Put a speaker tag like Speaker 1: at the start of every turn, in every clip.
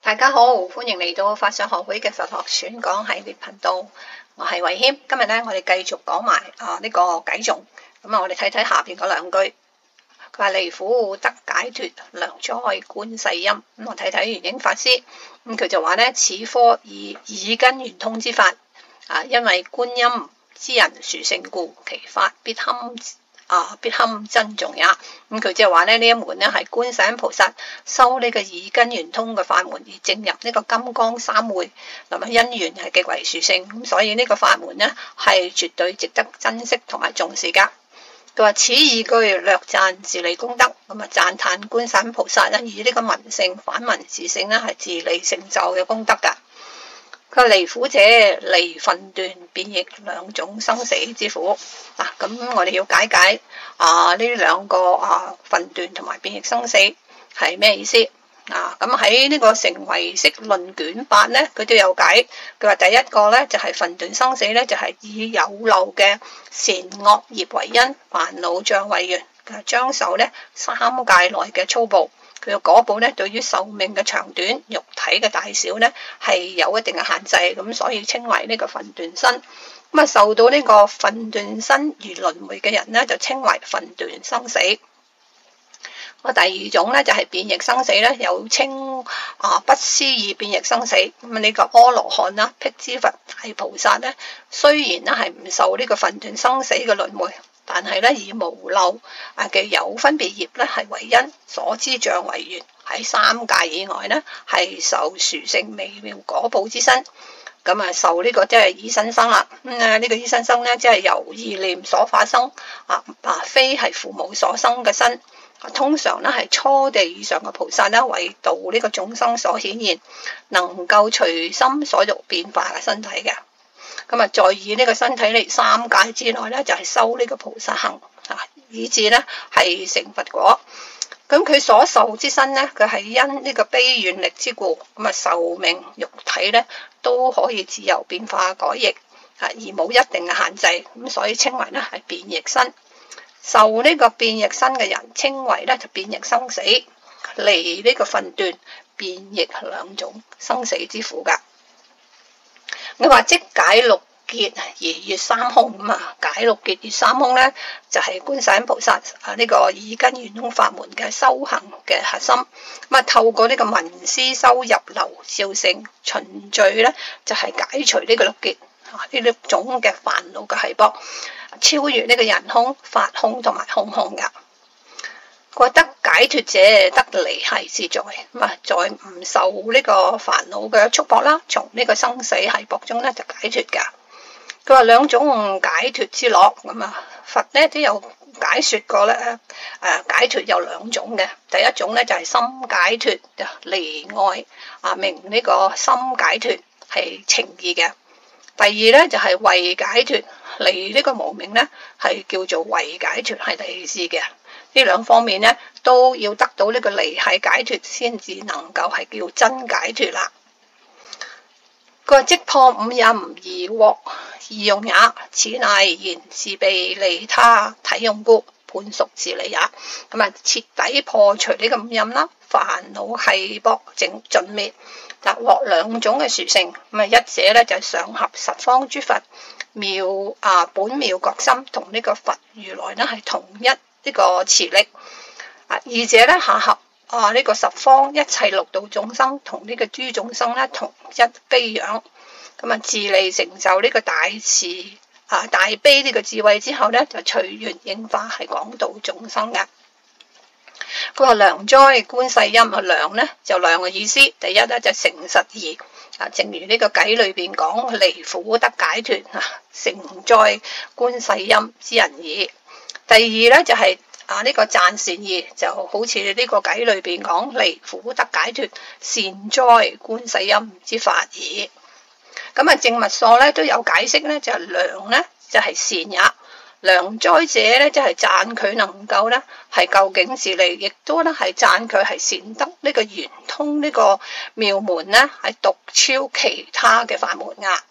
Speaker 1: 大家好，歡迎嚟到法相學會嘅佛學選講系列頻道，我係慧謙。今日咧，我哋繼續講埋呢個偈頌。我哋睇睇下邊嗰兩句，佢話離苦得解脫，良哉觀世音。我睇睇圓影法師，佢就話咧，此科以耳根圓通之法，因為觀音之人殊勝故，其法必堪珍重也。佢即係話咧，呢一門咧係觀世音菩薩修呢個耳根圓通嘅法門，而證入呢個金剛三昧，咁因緣係極為殊勝，咁所以呢個法門咧係絕對值得珍惜同埋重視噶。佢話此二句略讚自利功德，讚歎觀世音菩薩以呢個聞性反聞自性咧係自利成就嘅功德噶。佢話離苦者，離分段變異兩種生死之苦。咁我哋要解呢兩個分段同埋變異生死係咩意思？咁喺呢個成唯識論卷8咧，佢都有解。佢話第一個咧就係分段生死咧，就係以有漏嘅善惡業為因，煩惱障為緣，將受咧三界內嘅粗暴。佢嘅果報咧，對於壽命嘅長短、肉體嘅大小咧，係有一定嘅限制，咁所以稱為呢個分段身。受到呢個分段身而輪迴嘅人咧，就稱為分段生死。第二種咧就係變異生死咧，又稱不思議變異生死。呢個阿羅漢啦、辟支佛、大菩薩咧，雖然咧係唔受呢個分段生死嘅輪迴，但係咧以無漏嘅有分別業咧係為因，所知障為緣，喺三界以外咧係受殊勝微妙果報之身。受呢個即係依身生啦。呢個依身生咧，即係由意念所化生，非係父母所生嘅身。通常咧係初地以上嘅菩薩咧，為度呢個眾生所顯現，能夠隨心所欲變化嘅身體嘅。再以呢個身體嚟三界之內咧，就係修呢個菩薩行，以至咧係成佛果。佢所受之身咧，佢係因呢個悲願力之故，壽命肉體咧都可以自由變化改易，而冇一定嘅限制，所以稱為咧係變異身。受呢個變異身嘅人，稱為咧就變異生死，離呢個分段變異兩種生死之苦噶。你話即解六結而越三空，解六結越三空咧，就係觀世音菩薩呢個耳根圓通法門嘅修行嘅核心。透過呢個聞思修入流照性循序咧，就係解除呢個六結呢六種嘅煩惱嘅繫縛，超越呢個人空、法空同埋空空噶。覺得解脫者得離繫自在，再唔受呢個煩惱嘅束縛啦，從呢個生死繫縛中咧就解脫噶。佢話兩種解脫之樂，佛咧都有解說過咧，解脫有兩種嘅。第一種咧就係心解脫，離愛明呢個心解脫係情義嘅。第二咧就係慧解脫，離呢個無明咧係叫做慧解脫，係第二支嘅。呢兩方面咧都要得到呢個離繫解脫，先至能夠係叫真解脫啦。佢話即破五陰而獲義用也，此乃言是被利他體用故，判屬自利也。徹底破除呢個五陰啦，煩惱繫縛盡滅，獲兩種嘅殊勝。一者咧就係上合十方諸佛本妙覺心，同呢個佛如來咧係同一呢個持力。二者咧下合呢個十方一切六道眾生，同呢個諸眾生咧同一悲仰。自利成就呢個大慈大悲呢個智慧之後咧，就隨緣應化係廣度眾生嘅。佢話良哉觀世音，良咧就兩個意思。第一咧就誠實義，正如呢個偈裏邊講離苦得解脫，誠哉觀世音之人矣。第二咧就係呢個讚善義，就好似呢個偈裏邊講離苦得解脫，善哉觀世音之法矣。正密疏咧都有解釋咧，就係良咧就係善也，良哉者咧即係讚佢能夠咧係究竟自利，亦都咧係讚佢係善得呢個圓通呢個妙門咧係獨超其他嘅法門啊。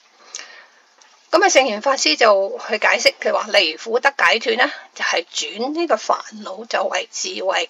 Speaker 1: 聖嚴法師就去解釋，佢話離苦得解脫咧就係轉呢個煩惱就為智慧，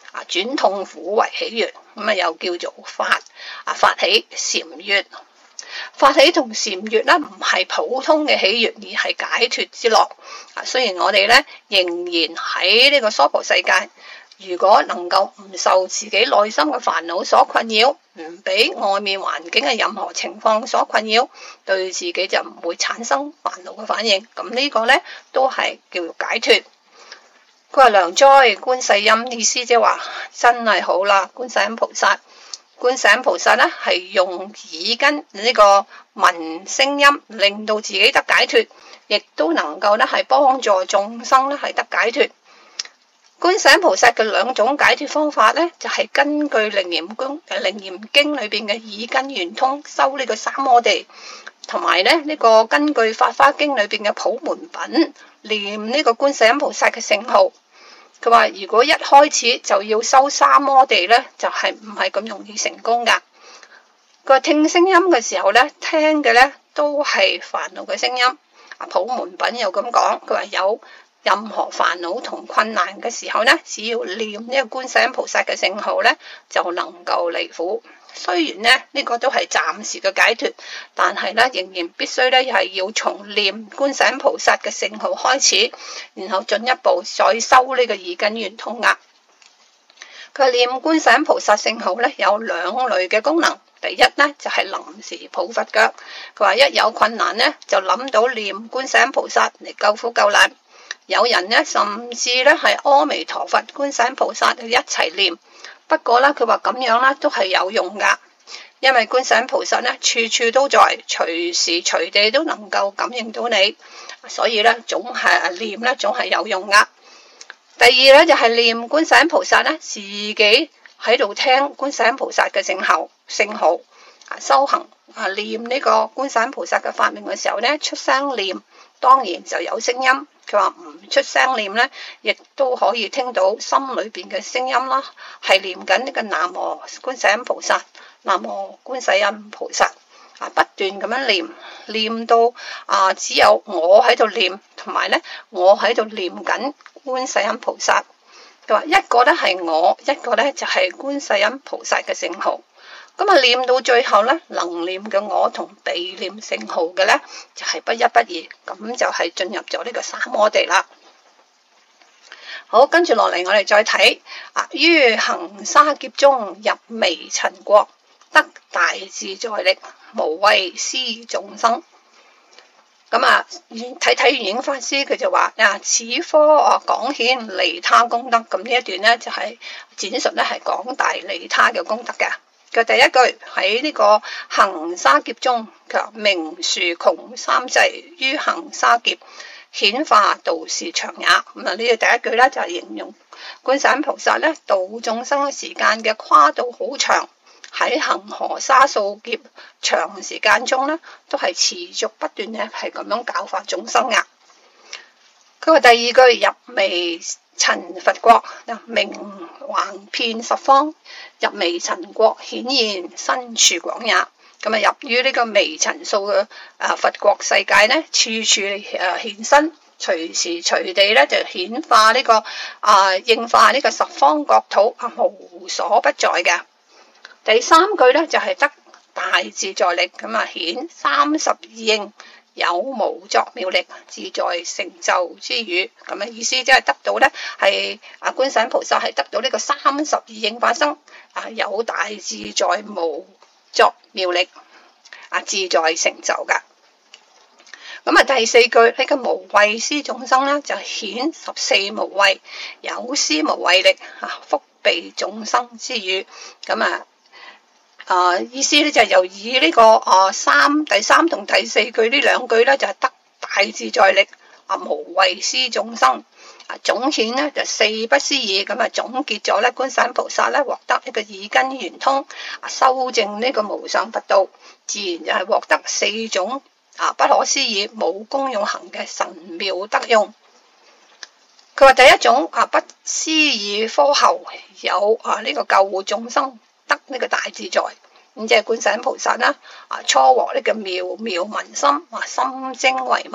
Speaker 1: 轉痛苦為喜悅，咁又叫做發喜禪悅。發喜同禪悅咧，唔係普通嘅喜悅，而係解脫之樂。雖然我哋咧仍然喺呢個娑婆世界，如果能夠唔受自己內心嘅煩惱所困擾，唔俾外面環境嘅任何情況所困擾，對自己就唔會產生煩惱嘅反應。咁呢個咧都係叫做解脫。佢話良哉觀世音，意思即係話真係好啦，觀世音菩薩。觀世音菩薩咧係用耳根呢個聞聲音，令到自己得解脫，亦都能夠咧係幫助眾生咧係得解脫。觀世音菩薩嘅兩種解脫方法咧，就係根據《楞嚴經》裏邊嘅耳根圓通修呢個三摩地，同埋咧呢個根據《法華經》裏邊嘅普門品念呢個觀世音菩薩嘅聖號。佢話如果一開始就要修三摩地咧，就係唔係咁容易成功噶。佢話聽聲音嘅時候咧，聽嘅咧都係煩惱嘅聲音。普門品又咁講，佢話有任何煩惱同困難嘅時候咧，只要念呢個觀世音菩薩嘅聖號咧，就能夠離苦。雖然咧呢個都係暫時嘅解脫，但係咧仍然必須咧係要從念觀世音菩薩嘅聖號開始，然後進一步再修呢個耳根圓通額。佢念觀世音菩薩聖號咧有兩類嘅功能，第一咧就係臨時抱佛腳。佢話一有困難咧就諗到念觀世音菩薩嚟救苦救難。有人咧甚至咧係阿彌陀佛、觀世音菩薩一齊念。不過咧，佢話咁樣咧都係有用噶，因為觀世音菩薩咧處處都在，隨時隨地都能夠感應到你，所以咧總係念咧總係有用噶。第二咧就係念觀世音菩薩咧，自己喺度聽觀世音菩薩嘅聖號，修行念呢個觀世音菩薩嘅法名嘅時候咧，出聲念，當然就有聲音。佢話唔出聲念咧，亦都可以聽到心裏邊嘅聲音啦，係念緊呢個南無觀世音菩薩，南無觀世音菩薩不斷咁樣念到只有我喺度念，同埋咧我喺度念緊觀世音菩薩。佢話一個咧係我，一個咧就係觀世音菩薩嘅聖號。咁念到最後咧，能念嘅我同被念聖號嘅咧，就係不一不二，咁就係進入咗呢個三摩地啦。好，跟住落嚟我哋再睇於恒沙劫中入微塵國，得大自在力，無畏施眾生。咁睇完影法師佢就話此科廣顯利他功德。咁呢一段咧就係展述咧係廣大利他嘅功德嘅。佢第一句喺呢個恒沙劫中，佢話名殊窮三際，於恒沙劫顯化度時長也。咁呢個第一句咧就係形容觀世音菩薩咧度眾生嘅時間嘅跨度好長，喺恒河沙數劫長時間中咧都係持續不斷嘅係咁樣教化眾生噶。佢話第二句入微塵佛國，名橫遍十方，入微塵國顯現身處廣也。咁入於呢個微塵數嘅佛國世界咧，處處現身，隨時隨地咧就顯化呢個應化呢個十方國土無所不在嘅。第三句咧就係得大自在力，咁顯32應有無作妙力，自在成就之語。咁嘅意思即係得到咧係觀世音菩薩係得到呢個32應發生有大自在無作妙力自在成就噶。咁第四句呢個無畏施眾生咧就顯14無畏，有施無畏力福庇眾生之語。咁意思咧就係由以呢個第三同第四句呢兩句咧就係得大自在力無畏施眾生總顯咧就4不思議。咁總結咗咧觀世音菩薩咧獲得呢個耳根圓通修證呢個無上佛道，自然就係獲得4種不可思議無功用行嘅神妙德用。佢話第一種不思議科後有呢個救護眾生，得呢個大自在，咁即係觀世音菩薩啦初獲呢個妙妙聞心心精為聞，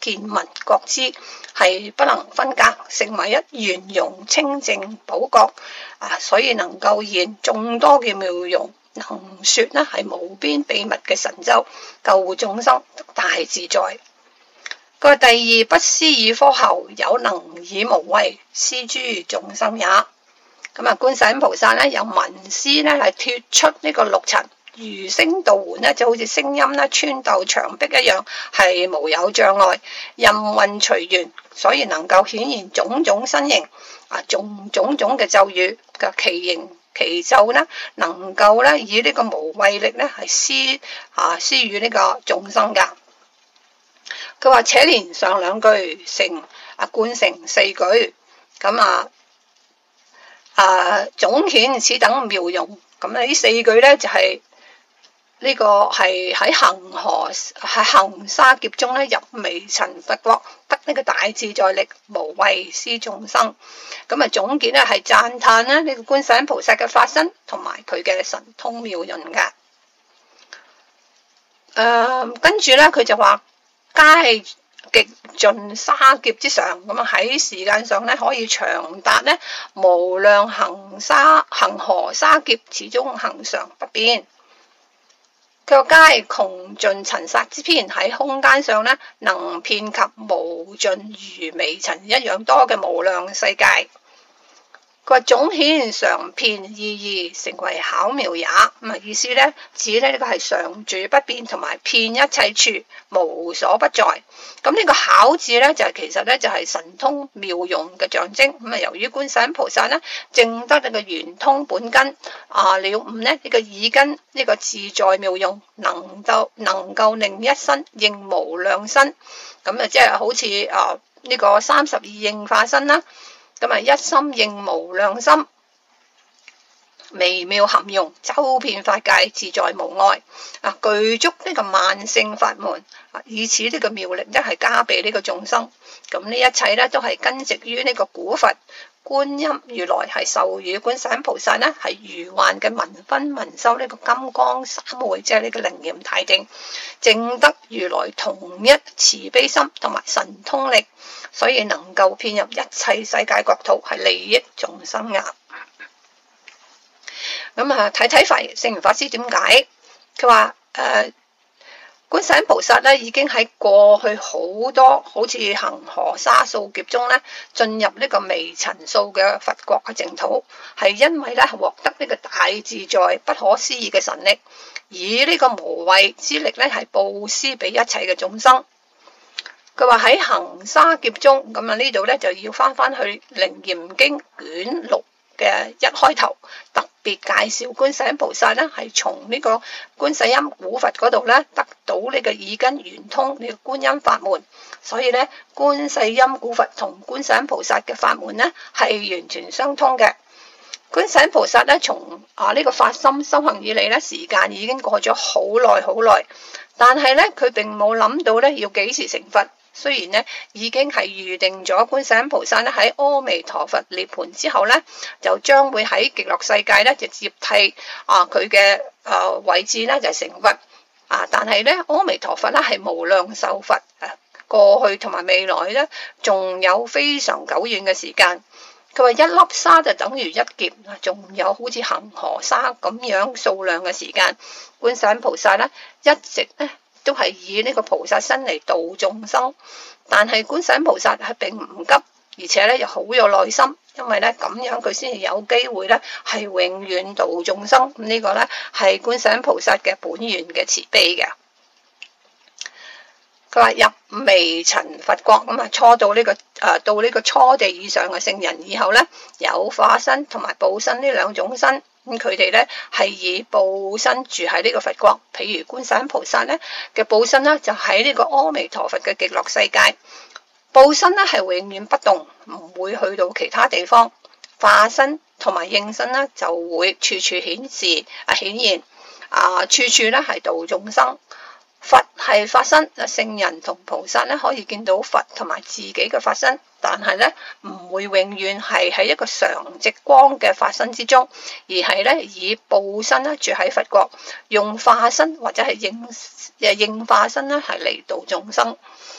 Speaker 1: 見聞覺知，係不能分隔，成為一圓融清淨寶覺所以能夠現眾多嘅妙用，能說呢係無邊秘密嘅神咒，救護眾生大自在。個第二，不思議科後，有能以無畏施諸眾生也。咁觀世音菩薩呢，有文思呢係脫出呢個六塵，如聲導喚呢，就好似聲音呢穿透牆壁一樣，係無有障礙，任運隨緣，所以能夠顯現種種身形種種嘅咒語嘅其形其咒呢，能夠呢以呢個無畏力呢係施予呢個眾生噶。佢話且連上兩句成貫成四句，咁總顯此等妙用。咁呢四句呢就係呢個係喺恒沙劫中呢入微塵佛國，得呢個大自在力，無畏施眾生。咁總結呢係讚歎呢個觀世音菩薩嘅法身同埋佢嘅神通妙用噶。跟住呢佢就話皆極盡沙劫之上，咁喺時間上呢可以長達呢無量恒河沙劫，始終恒常不變。佢話皆窮盡塵剎之偏，喺空間上呢能遍及無盡如微塵一樣多嘅無量世界。佢話總顯常遍意義，成為巧妙也。意思呢指呢個係常住不變，同埋遍一切處，無所不在。咁呢個巧字呢其實呢就係神通妙用嘅象徵。由於觀世音菩薩呢證得呢個圓通本根了悟呢個耳根呢個自在妙用，能夠令一身應無量身。咁即係好似呢個32應化身啦。咁一心應無量心，微妙含用，周遍法界，自在無礙。具足呢個萬勝法門，以此呢個妙力呢係加被呢個眾生。咁呢一切呢都係根植於呢個古佛觀音如來，係授予觀世音菩薩呢係如幻嘅文分文修呢個金剛三昧，即係呢個靈驗大定，證得如來同一慈悲心同埋神通力，所以能夠遍入一切世界國土，係利益眾生噶。咁睇聖嚴法師點解？佢話觀世音菩薩呢已經喺過去好多好似恒河沙數劫中呢進入呢個微塵數嘅佛國嘅淨土，係因為呢獲得呢個大自在不可思議嘅神力，以呢個無畏之力呢係布施俾一切嘅眾生。佢話喺恒沙劫中，咁呢度呢就要翻去楞嚴經卷6嘅一開頭，特別介紹觀世音菩薩呢係從呢個觀世音古佛嗰度呢得到呢個耳根圓通呢個觀音法門，所以呢觀世音古佛同觀世音菩薩嘅法門呢係完全相通嘅。觀世音菩薩呢從呢個發心修行以嚟呢，時間已經過咗好耐，但係呢佢並冇諗到呢要幾時成佛。雖然呢已經係預定咗觀世音菩薩呢喺阿彌陀佛涅槃之後呢，就將會喺極樂世界呢就接替佢嘅位置呢就成佛但係呢阿彌陀佛呢係無量壽佛過去同埋未來呢仲有非常久遠嘅時間。佢話一粒沙就等於一劫，仲有好似恒河沙咁樣數量嘅時間。觀世音菩薩呢一直呢都係以呢個菩薩身嚟度眾生，但係觀世音菩薩係並唔急，而且咧又好有耐心，因為咧咁樣佢先至有機會咧係永遠度眾生。呢個咧係觀世音菩薩嘅本願嘅慈悲嘅。佢話入微塵佛國，咁初到呢個到呢個初地以上嘅聖人以後咧，有化身同埋報身呢兩種身。咁佢哋咧係以報身住喺呢個佛國，譬如觀世音菩薩咧嘅報身呢，就喺呢個阿彌陀佛嘅極樂世界。報身呢係永遠不動，唔會去到其他地方。化身同埋應身呢，就會處處顯現，處處咧係度眾生。佛係法身，聖人同菩薩咧可以見到佛同埋自己嘅法身，但係咧唔會永遠係喺一個常寂光嘅法身之中，而係咧以報身咧住喺佛國，用化身或者係應化身咧係嚟度眾生。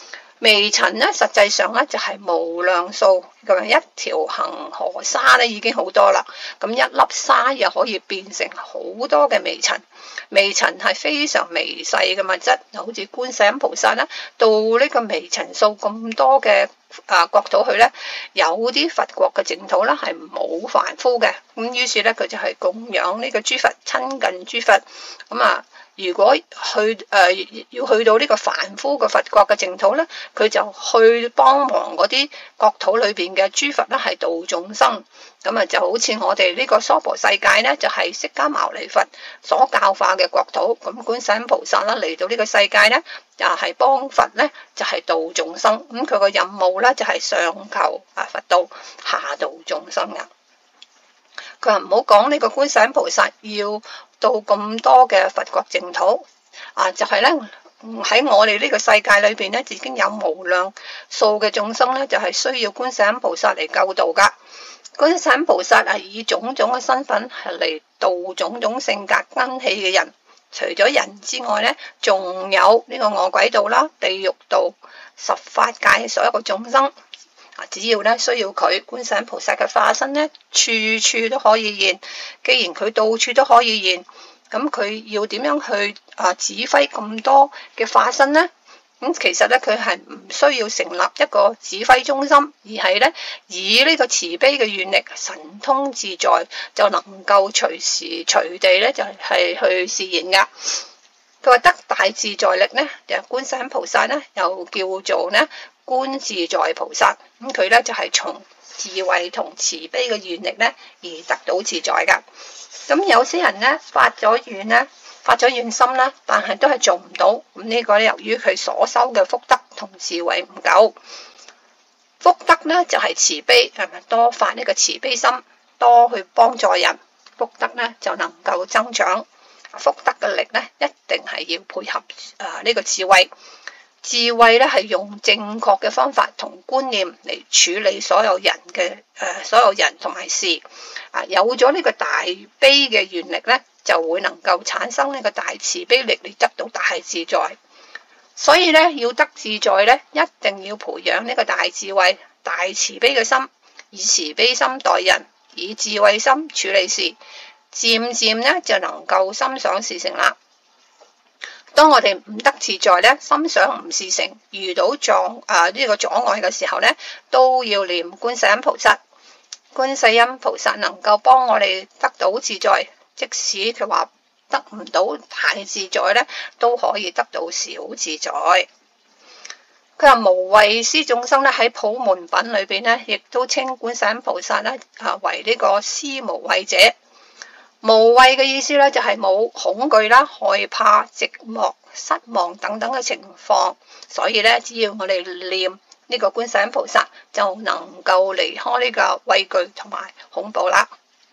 Speaker 1: 微塵咧，實際上咧就係無量數，咁一條恆河沙咧已經好多啦。咁一粒沙又可以變成好多嘅微塵。微塵係非常微細嘅物質，好似觀世音菩薩啦，到呢個微塵數咁多嘅國土去咧，有啲佛國嘅淨土啦係冇凡夫嘅，咁於是咧佢就係供養呢個諸佛，親近諸佛。如果要去到呢個凡夫嘅佛國嘅淨土咧，佢就去幫忙嗰啲國土裏邊嘅諸佛咧，係度眾生。就好似我哋呢個娑婆世界咧，就係釋迦牟尼佛所教化嘅國土。咁觀世音菩薩啦嚟到呢個世界咧，就係幫佛咧，就係度眾生。咁佢個任務咧就係上求佛道，下度眾生啊。佢話唔好講呢個觀世音菩薩要到咁多嘅佛國淨土就係咧喺我哋呢個世界裏邊咧，已經有無量數嘅眾生咧，就係需要觀世音菩薩嚟救度噶。觀世音菩薩係以種種嘅身份係嚟度種種性格根器嘅人，除咗人之外咧，仲有呢個餓鬼道啦、地獄道、十法界所有嘅眾生。只要咧需要佢觀世音菩薩嘅化身咧，處處都可以現。既然佢到處都可以現，咁佢要點樣去指揮咁多嘅化身呢？其實咧佢係唔需要成立一個指揮中心，而係咧以呢個慈悲嘅願力，神通自在，就能夠隨時隨地咧就係去示現噶。佢話得大自在力咧，就觀世音菩薩咧，又叫做咧觀自在菩薩。咁佢咧就係從智慧同慈悲嘅願力咧而得到自在噶。咁有些人咧發咗願心啦，但係都係做唔到。咁呢個咧由於佢所修嘅福德同智慧唔夠。福德咧就係慈悲，係咪多發呢個慈悲心，多去幫助人，福德咧就能夠增長。福德嘅力咧，一定係要配合呢個智慧。智慧咧係用正確嘅方法同觀念嚟處理所有人同埋事。有咗呢個大悲嘅願力咧，就會能夠產生呢個大慈悲力嚟得到大自在。所以咧要得自在咧，一定要培養呢個大智慧、大慈悲嘅心，以慈悲心待人，以智慧心處理事。漸漸咧就能夠心想事成啦。當我哋唔得自在咧，心想唔事成，遇到呢個阻礙嘅時候咧，都要念觀世音菩薩。觀世音菩薩能夠幫我哋得到自在，即使佢話得唔到大自在咧，都可以得到小自在。佢話無畏施眾生咧，喺普門品裏邊咧，亦都稱觀世音菩薩咧為呢個施無畏者。無畏嘅意思咧，就係冇恐懼啦、害怕、寂寞、失望等等嘅情況。所以咧，只要我哋念呢個觀世音菩薩，就能夠離開呢個畏懼同埋恐怖啦。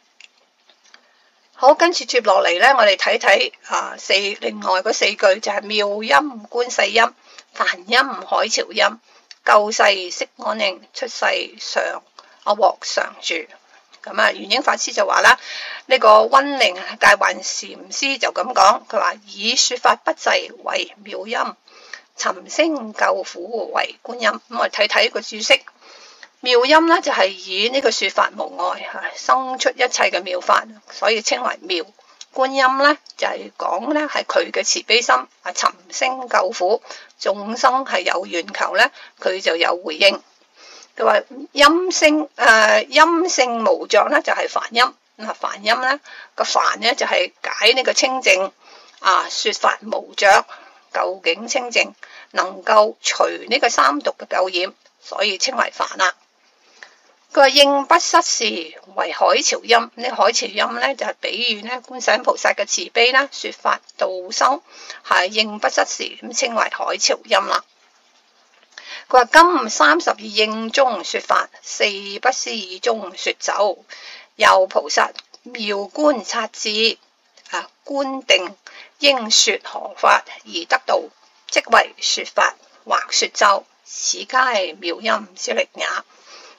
Speaker 1: 好，跟住接落嚟咧，我哋睇睇另外嗰四句就係妙音觀世音、梵音海潮音、救世息安寧、出世常獲常住。圓英法師就話啦，呢個溫寧戒幻禪師就咁講，佢話以說法不滯為妙音，尋聲救苦為觀音。咁我哋睇睇個注釋，妙音呢就係以呢個說法無礙生出一切嘅妙法，所以稱為妙。觀音呢就係講呢係佢嘅慈悲心，尋聲救苦，眾生係有願求呢，佢就有回應。佢話音聲無著咧就係梵音。梵音咧個梵咧就係解呢個清淨說法無著，究竟清淨，能夠除呢個三毒嘅垢染，所以稱為梵啦。佢話應不失時為海潮音，呢海潮音咧就係比喻咧觀世音菩薩嘅慈悲啦，說法度生係應不失時，咁稱為海潮音啦。佢話今32應中說法，四不思議中說走。又菩薩妙觀察智觀定，應說何法而得道，即為說法或說咒，此皆妙音之力也。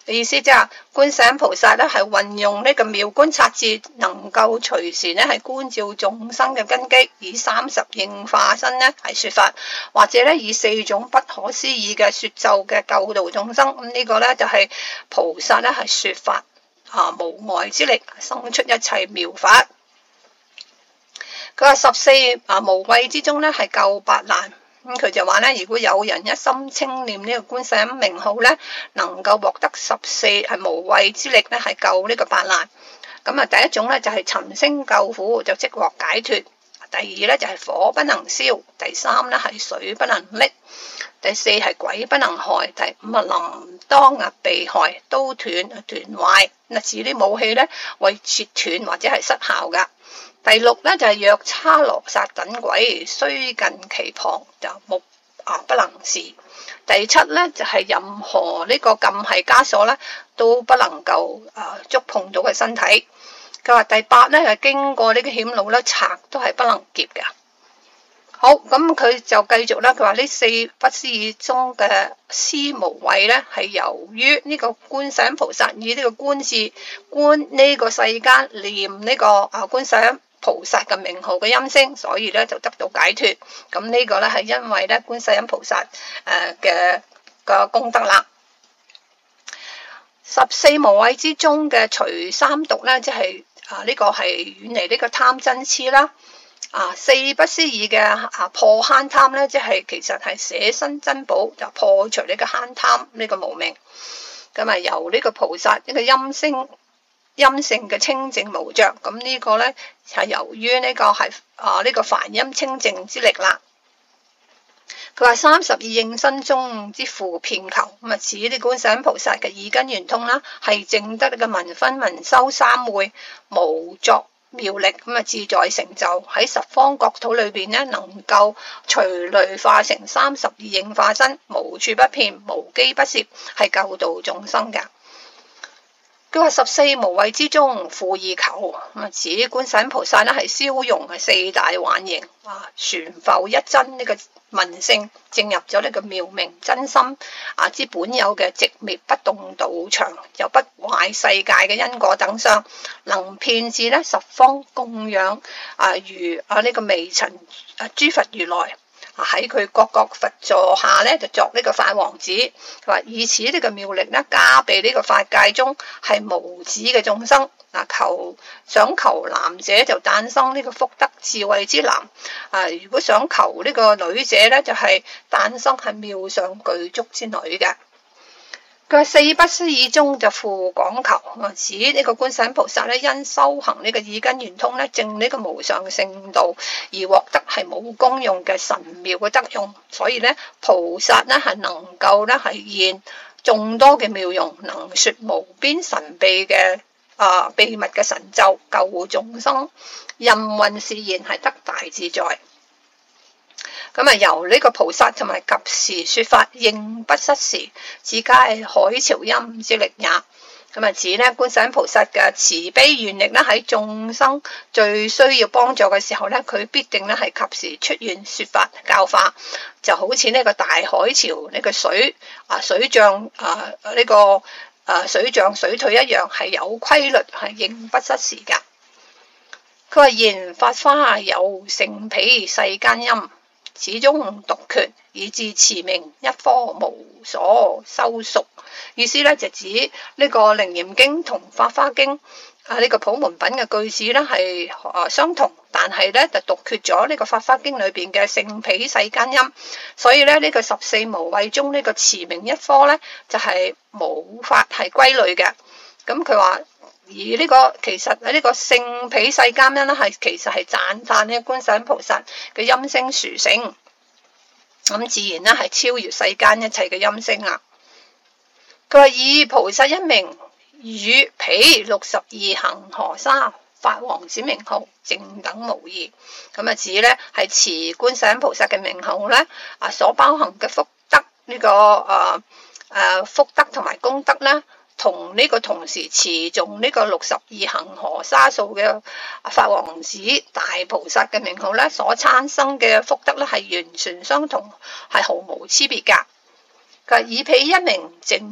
Speaker 1: 意思即係觀世音菩薩咧係運用呢個妙觀察智，能夠隨時咧係觀照眾生嘅根基，以30應化身咧係說法，或者咧以4種不可思議嘅說咒嘅救度眾生。咁呢個咧就係菩薩咧係說法無礙之力，生出一切妙法。佢話14無畏之中咧係救八難。咁佢就話咧，如果有人一心稱念呢個觀世音名號咧，能夠獲得14係無畏之力咧，係救呢個八難。咁第一種咧就係尋聲救苦，就即獲解脫；第二咧就係火不能燒；第三咧係水不能溺；第四係鬼不能害；第五臨當被害，刀斷壞。指啲武器咧為切斷或者係失效噶。第六咧就係藥叉羅剎等鬼，雖近其旁就目不能視。第七咧就係任何呢個禁繫枷鎖咧都不能夠觸碰到嘅身體。佢話第八咧係經過呢個險路咧，賊都係不能劫噶。好，咁佢就繼續啦。佢話呢4不思議中嘅思無畏咧，係由於呢個觀世音菩薩以呢個觀字觀呢個世間念呢個觀世音菩薩嘅名號嘅音聲，所以咧就得到解脫。咁呢個咧係因為咧觀世音菩薩嘅功德啦。14無畏之中嘅除三毒咧，即係呢個係遠離呢個貪嗔痴啦。4不思議嘅破慳貪咧，即係其實係捨身珍寶，就破除呢個慳貪呢個無明。咁由呢個菩薩呢個音性嘅清淨無着，咁呢個咧係由於呢個係呢個梵音清淨之力啦。佢話32應身中之父遍求，咁指呢觀世音菩薩嘅耳根圓通啦，係證得呢個聞分聞修三會無作妙力，咁自在成就喺十方國土裏邊咧，能夠隨類化成32應化身，無處不遍，無機不涉，係救度眾生嘅。佢話14無畏之中父意求，咁指觀世音菩薩咧係消融係4大幻形，旋浮一真呢個文性，正入咗呢個妙明真心之本有嘅寂滅不動道場，又不壞世界嘅因果等相，能遍至咧十方供養如呢個微塵諸佛如來。喺佢各個佛座下咧，就作呢個法王子。佢話以此呢個妙力咧，加被呢個法界中係無止嘅眾生。想求男者就誕生呢個福德智慧之男。如果想求呢個女者咧，就係誕生係妙相具足之女嘅。佢4不思議中就父廣求，指呢個觀世音菩薩咧，因修行呢個耳根圓通咧，證呢個無上聖道而獲得係冇功用嘅神妙嘅德用，所以咧菩薩咧係能夠咧係現眾多嘅妙用，能說無邊神秘嘅秘密嘅神咒，救護眾生，任運示現係得大自在。咁由呢個菩薩同埋及時說法，應不失時，只皆海潮音之力也。咁指呢觀世音菩薩嘅慈悲願力咧，喺眾生最需要幫助嘅時候咧，佢必定咧係及時出現說法教化，就好似呢個大海潮呢個水漲呢個水漲水退一樣，係有規律，係應不失時噶。佢話言法花有盛彼世間音，始終獨缺，以至持名一科無所修屬。意思咧就指呢個楞嚴經同法華經呢個普門品嘅句子咧係相同，但係咧就獨缺咗呢個法華經裏邊嘅盛彼世間音，所以咧呢個14無畏中呢個持名一科咧就係冇法係歸類嘅。咁佢話而呢個其實呢個盛彼世間音咧係其實係讚歎呢觀世音菩薩嘅音聲殊勝，咁自然咧係超越世間一切嘅音聲啦。佢話以菩薩一名與彼62恒河沙法王子名號正等無異。咁指咧係持觀世音菩薩嘅名號咧所包含嘅福德呢個福德同埋功德咧，同呢個同時持誦呢個62恒河沙數嘅法王子大菩薩嘅名號咧，所產生嘅福德咧係完全相同，係毫無差別噶。佢以彼一名正屬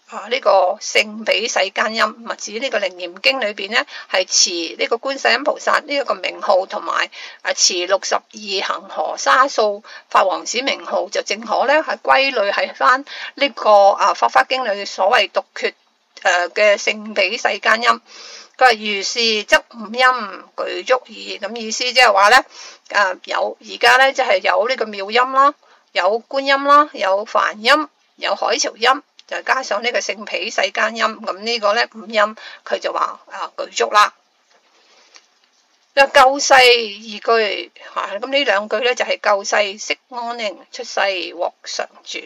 Speaker 1: 呢個聖彼世間音，咪指呢個《楞嚴經》裏邊咧係持呢個觀世音菩薩呢一個名號，同埋持62恒河沙數法王子名號，就正可咧係歸類係翻呢個《法華經》裏所謂獨決嘅聖彼世間音。佢話如是則五音具足矣，咁意思即係話咧有而家咧即係有呢個妙音啦，有觀音啦，有梵音，有海潮音，就加上呢個聖彼世間音，咁呢個咧五音佢就話具足啦。救世二句咁呢兩句咧就係救世息安寧，出世獲常住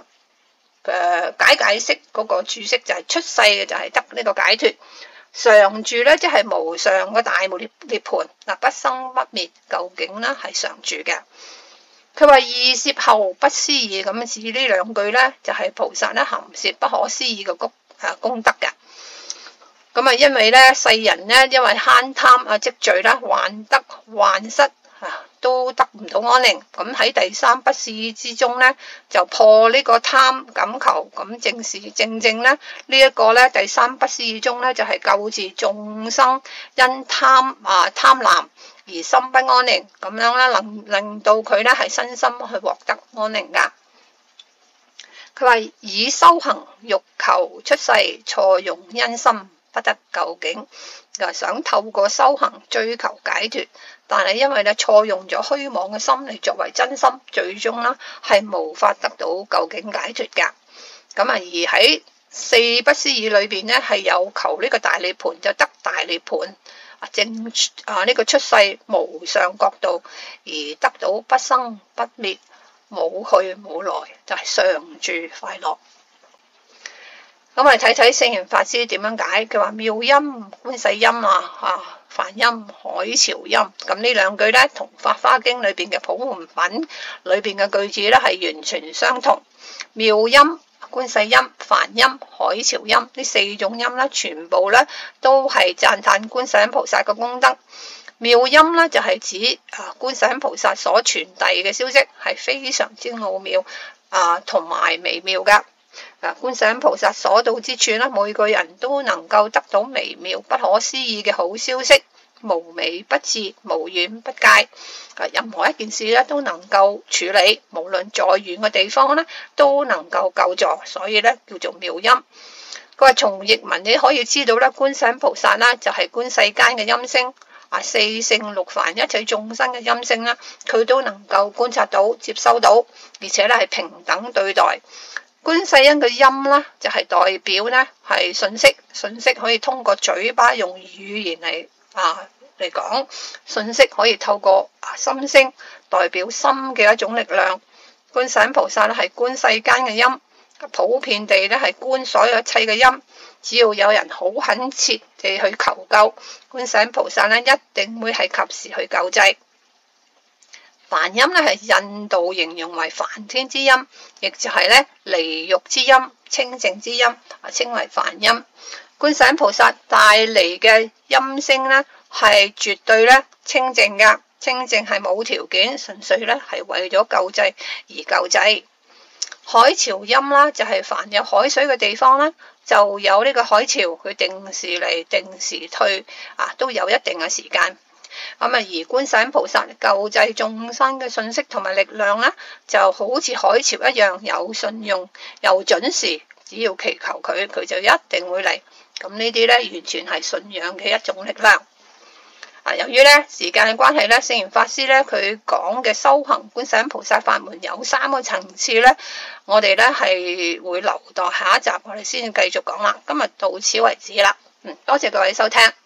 Speaker 1: 解釋嗰個住釋就係出世嘅就係得呢個解脫，常住咧即係無上嘅大無涅槃不生不滅，究竟咧係常住嘅。佢話二攝後不思議，咁指呢兩句咧就係菩薩咧含攝不可思議嘅功德嘅。咁因為咧世人咧因為慳貪積聚啦，患得患失都得唔到安寧，咁喺第三不思議之中咧就破呢個貪感求，咁正咧呢一個咧第三不思議中咧就係救治眾生因貪婪而心不安寧，咁樣咧能令到佢咧係身心去獲得安寧噶。佢話以修行欲求出世，錯用因心不得究竟，就想透過修行追求解脫，但係因為咧錯用咗虛妄嘅心嚟作為真心，最終咧係無法得到究竟解脫噶。咁而喺四不思議裏邊咧係有求呢個大涅槃，就得大涅槃。呢個出世無上國度，而得到不生不滅，冇去冇來，就係常住快樂。咁我哋睇睇聖嚴法師點樣解。佢話妙音觀世音梵音海潮音，咁呢兩句咧同法華經裏邊嘅普門品裏邊嘅句子咧係完全相同。妙音觀世音、梵音、海潮音呢四種音咧，全部咧都係讚歎觀世音菩薩嘅功德。妙音咧就係指觀世音菩薩所傳遞嘅消息係非常之奧妙同埋微妙噶。觀世音菩薩所到之處咧，每個人都能夠得到微妙不可思議嘅好消息，無微不至，無遠不屆。任何一件事咧都能夠處理，無論再遠嘅地方咧都能夠救助，所以咧叫做妙音。佢話從譯文你可以知道咧，觀世音菩薩啦就係觀世間嘅音聲，四聖六凡一切眾生嘅音聲啦，佢都能夠觀察到、接收到，而且咧係平等對待。觀世音嘅音啦就係代表咧係信息，信息可以通過嘴巴用語言嚟講，信息可以透過心聲，代表心嘅一種力量。觀世音菩薩咧係觀世間嘅音，普遍地咧係觀所有一切嘅音。只要有人好懇切地去求救，觀世音菩薩咧一定會係及時去救濟。梵音咧係印度形容為梵天之音，亦就係咧離欲之音、清淨之音，稱為梵音。觀世音菩薩帶嚟嘅音聲咧係絕對咧清淨噶，清淨係冇條件，純粹咧係為咗救濟而救濟。海潮音啦，就係凡有海水嘅地方咧，就有呢個海潮，佢定時嚟定時退，都有一定嘅時間。而觀世音菩薩救濟眾生嘅信息同埋力量咧，就好似海潮一樣有信用又準時，只要祈求佢，佢就一定會嚟。咁呢啲咧完全係信仰嘅一種力量。由於咧時間嘅關係咧，聖嚴法師咧佢講嘅修行觀世音菩薩法門有3個層次咧，我哋咧係會留待下一集我哋先繼續講啦。今日到此為止啦，多謝各位收聽。